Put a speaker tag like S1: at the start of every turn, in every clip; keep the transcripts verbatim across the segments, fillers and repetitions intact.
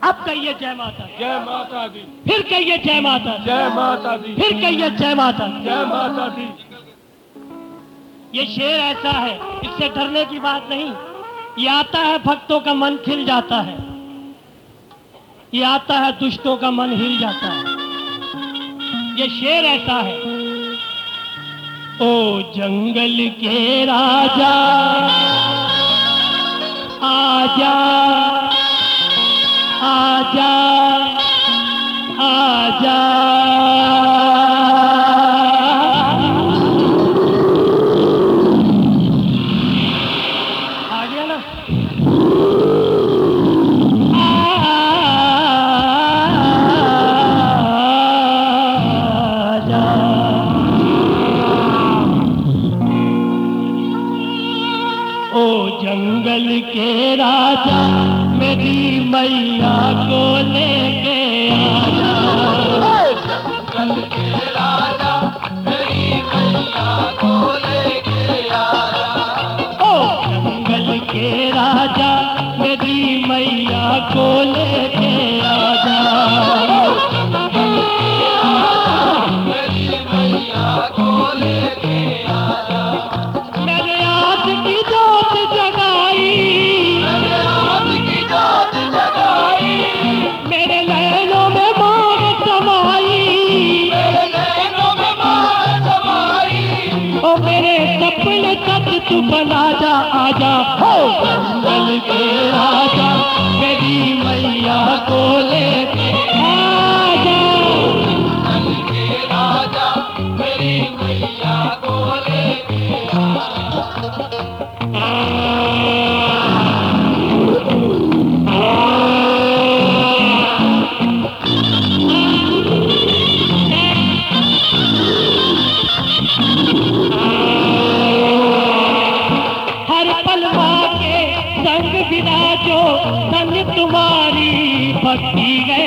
S1: अब कहिए जय माता दी।
S2: जय माता दी।
S1: फिर कहिए जय माता दी।
S2: जय माता दी।
S1: फिर कहिए जय माता दी।
S2: जय माता दी।
S1: ये शेर ऐसा है, इससे डरने की बात नहीं। ये आता है भक्तों का मन खिल जाता है, ये आता है दुष्टों का मन हिल जाता है। ये शेर ऐसा है। ओ जंगल के राजा आजा आजा आजा, आ गया ना। आजा ओ जंगल के राजा मेरी मैया को लेके आजा।
S2: जंगल के राजा मेरी मैया को लेके आजा।
S1: ओ जंगल के राजा मेरी मैया को लेके आजा।
S2: मेरी मैया को लेके आजा।
S1: मेरे आस की जोत जगाई,
S2: मेरे हाथ की जोत जगाई,
S1: मेरे नैनों में मांग समाई,
S2: मेरे नैनों में मार समाई।
S1: ओ मेरे सपने सच तू बना जा। आजा हो जंगल के राजा मेरी मैया को लेके आजा।
S2: जंगल के राजा मेरी मैया को लेके
S1: हर पल माँ के संग विराजो, धन्य तुम्हारी भक्ति है।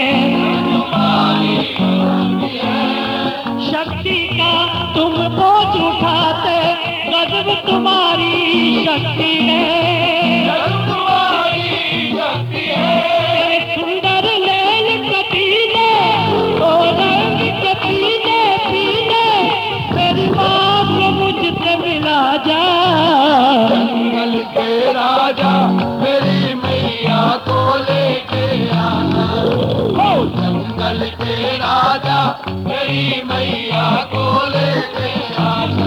S1: शक्ति का तुम बोझ उठाते, गजब तुम्हारी शक्ति है।
S2: तुम्हारी शक्ति है।
S1: तेरे सुंदर नैन कटीले, ओ रंग के पीले पीले, मेरी माँ को मुझसे मिला जा।
S2: जंगल के राजा मेरी मैया को लेके आना। ओ जंगल के राजा मेरी मैया को लेके आना।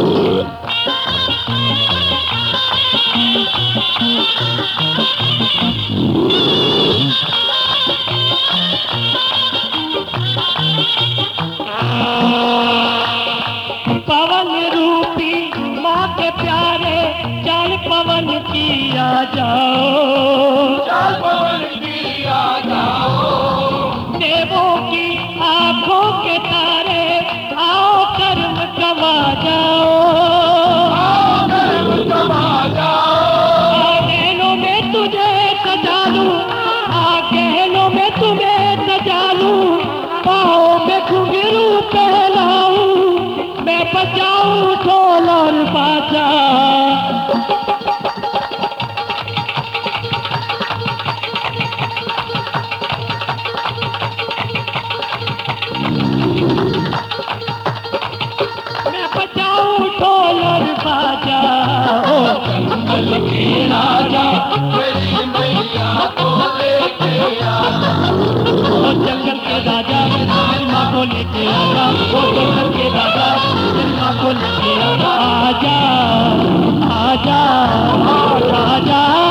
S1: पवन रूपी माँ के प्यारे चाल पवन की आ जाओ।
S2: चाल पवन की आ जाओ।
S1: देवों की आंखों के तारे आओ कर्म कमा जाओ।
S2: आओ कर्म कमा जाओ।
S1: गहनों में तुझे सजा लूं, आ गहनों में तुम्हें सजा लूं, पाँव में घुंघरू पहनाऊं, मैं बजाऊं ढोल और बाजा। मैं बजाऊं ढोल और बाजा। ओ
S2: जंगल के राजा मेरी मैया को लेके आना।
S1: ओ जंगल के राजा मेरी माँ को लेके आजा। ओ जंगल के राजा मेरी माँ को लेके आजा। आजा आजा आजा।